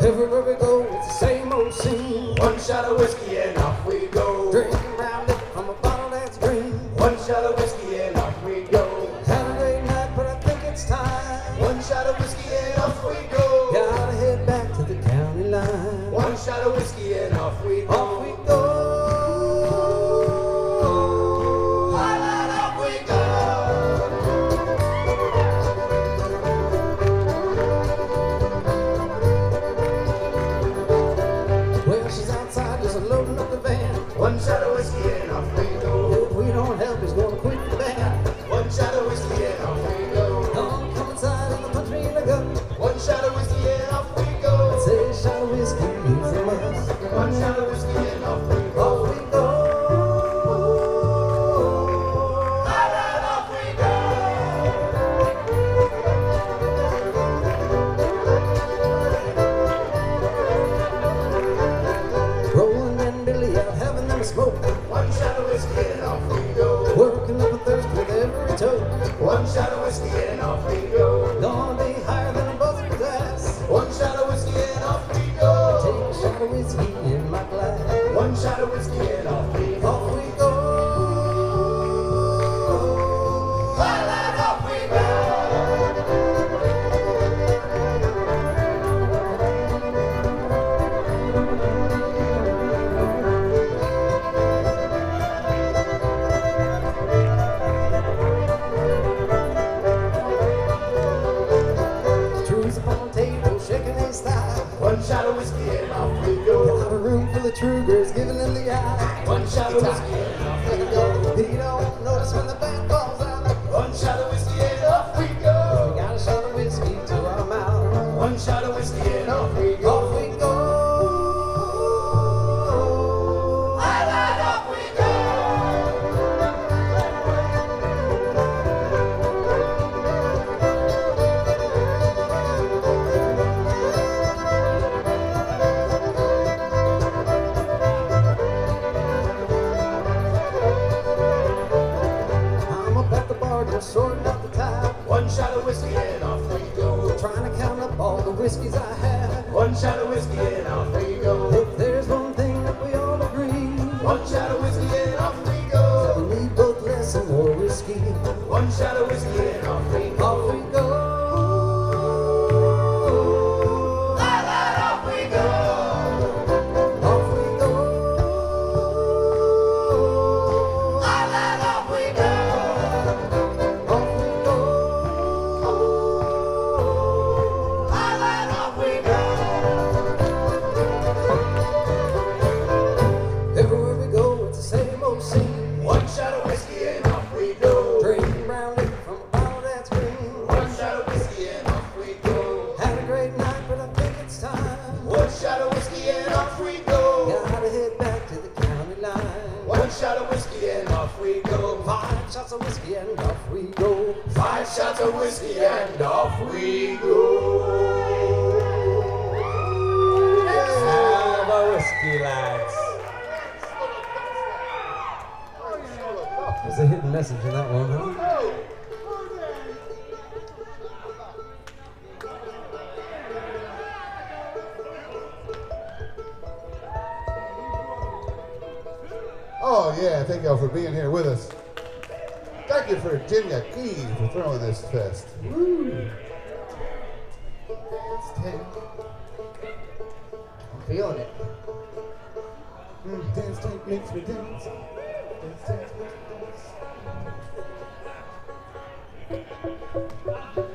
Everywhere we go, it's the same old scene. One shot of whiskey and off we go. Drinking round liquor from a bottle that's green. One shot of whiskey and off we go. Had a great night, but I think it's time. One shot of whiskey and off we go. Gotta head back to the county line. One shot of whiskey and off we go. Off we go. One shot of whiskey and off we go. If we don't help, he's gonna quit the band. One shot of whiskey and off we go. Come inside and punch me in the gut. One shot of whiskey and off we go. I say a shot of whiskey is a must. One shot of whiskey and off we go. Off we go. All right, off we go. Rolling and Billy out having them smoke. One shot of whiskey and off we go. Working up a thirst with every toe. One shot of whiskey and off we go. Gonna be higher than a buzzard glass. One shot of whiskey and off we go. Take a shot of whiskey in my glass. One shot of whiskey and off we go. Off we go. All right, off we go. Truth's upon the table, shaking his thigh. One shot of whiskey and off we go. Got a room full of Trugers giving him the eye. One shot of whiskey and off we go. He don't notice when the band falls out. One shot of whiskey and off we go. We got a shot of whiskey to our mouth. One shot of whiskey and off we go. Off we go. All right, off we go. I'm up at the bar just sorting out the time. One shot of whiskey and off we go. Trying to count up all the whiskeys I have. One shot of whiskey and off we go. If there's one thing that we all agree, One shot of whiskey and off we go. we need both less and more whiskey. One shot of whiskey and off we go. Off we go. All right, off we go. Off we go. All right, off we go. Off we go. All right, off we go. Everywhere we go, it's the same old scene. One shot of whiskey and off we go. Drinking brown liquor from a bottle that's green. One shot of whiskey and off we go. Had a great night, but I think it's time. One shot of whiskey and off we go. Gotta head back to the county line. One shot of whiskey and off we go. 5 shots of whiskey and off we go. 5 shots of whiskey and off we go. Have a whiskey, lads. There's a hidden message in that one, huh? Oh yeah, thank y'all for being here with us. Thank you for Virginia Key for throwing this fest. Woo! Dance tank. I'm feeling it. Dance tank makes me dance. Dance tank makes me dance.